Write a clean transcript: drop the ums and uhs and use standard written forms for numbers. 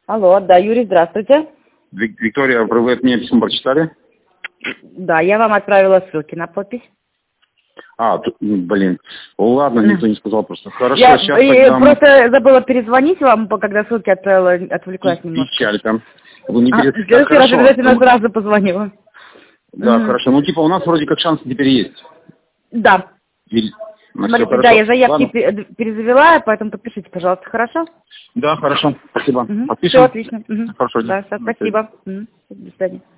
Алло, да, Юрий, здравствуйте. Виктория, вы от меня письмо прочитали? Да, я вам отправила ссылки на подпись. Блин. Ладно, никто не сказал просто. Хорошо, Я сейчас тогда... просто забыла перезвонить вам, когда ссылки отправила, отвлеклась немножко. Печалька. Вы не В следующий раз обязательно сразу позвонила. Да, хорошо. Ну, типа, у нас вроде как шансы теперь есть. Да. Смотрите, да, я заявки перезавела, поэтому подпишите, пожалуйста, хорошо? Да, хорошо. Спасибо. Все отлично. Хорошо. Да, спасибо. До свидания.